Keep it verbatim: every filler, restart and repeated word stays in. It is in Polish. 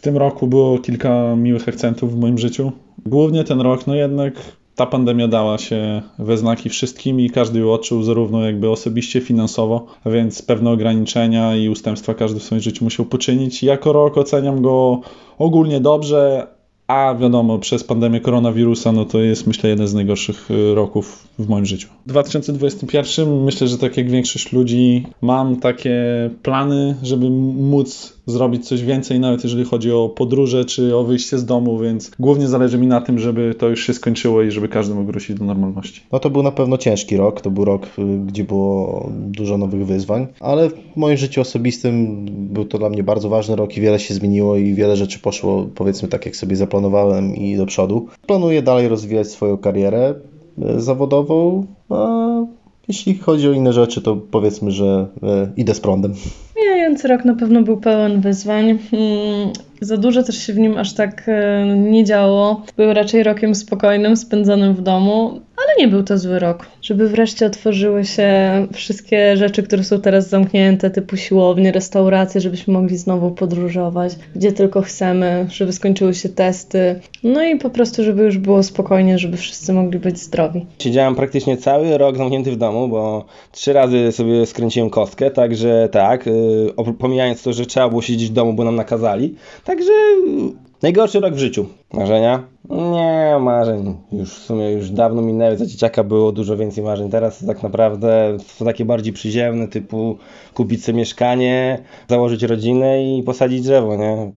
tym roku było kilka miłych akcentów w moim życiu. Głównie ten rok, no jednak ta pandemia dała się we znaki wszystkim i każdy ją odczuł zarówno jakby osobiście, finansowo, więc pewne ograniczenia i ustępstwa każdy w swoim życiu musiał poczynić. Jako rok oceniam go ogólnie dobrze, a wiadomo, przez pandemię koronawirusa, no to jest myślę jeden z najgorszych roków w moim życiu. W dwa tysiące dwudziestym pierwszym myślę, że tak jak większość ludzi mam takie plany, żeby móc zrobić coś więcej, nawet jeżeli chodzi o podróże czy o wyjście z domu, więc głównie zależy mi na tym, żeby to już się skończyło i żeby każdy mógł wrócić do normalności. No to był na pewno ciężki rok, to był rok, gdzie było dużo nowych wyzwań, ale w moim życiu osobistym był to dla mnie bardzo ważny rok i wiele się zmieniło i wiele rzeczy poszło, powiedzmy tak jak sobie zaplanowałem i do przodu. Planuję dalej rozwijać swoją karierę zawodową, a jeśli chodzi o inne rzeczy, to powiedzmy, że idę z prądem. Mijający rok na pewno był pełen wyzwań. Hmm, za dużo też się w nim aż tak e, nie działo. Był raczej rokiem spokojnym, spędzonym w domu, ale nie był to zły rok. Żeby wreszcie otworzyły się wszystkie rzeczy, które są teraz zamknięte, typu siłownie, restauracje, żebyśmy mogli znowu podróżować, gdzie tylko chcemy, żeby skończyły się testy. No i po prostu, żeby już było spokojnie, żeby wszyscy mogli być zdrowi. Siedziałem praktycznie cały rok zamknięty w domu, bo trzy razy sobie skręciłem kostkę, także tak, yy, pomijając to, że trzeba było siedzieć w domu, bo nam nakazali. Także najgorszy rok w życiu. Marzenia? Nie, marzeń. Już w sumie już dawno minęły. Za dzieciaka było dużo więcej marzeń. Teraz tak naprawdę są takie bardziej przyziemne, typu kupić sobie mieszkanie, założyć rodzinę i posadzić drzewo, nie?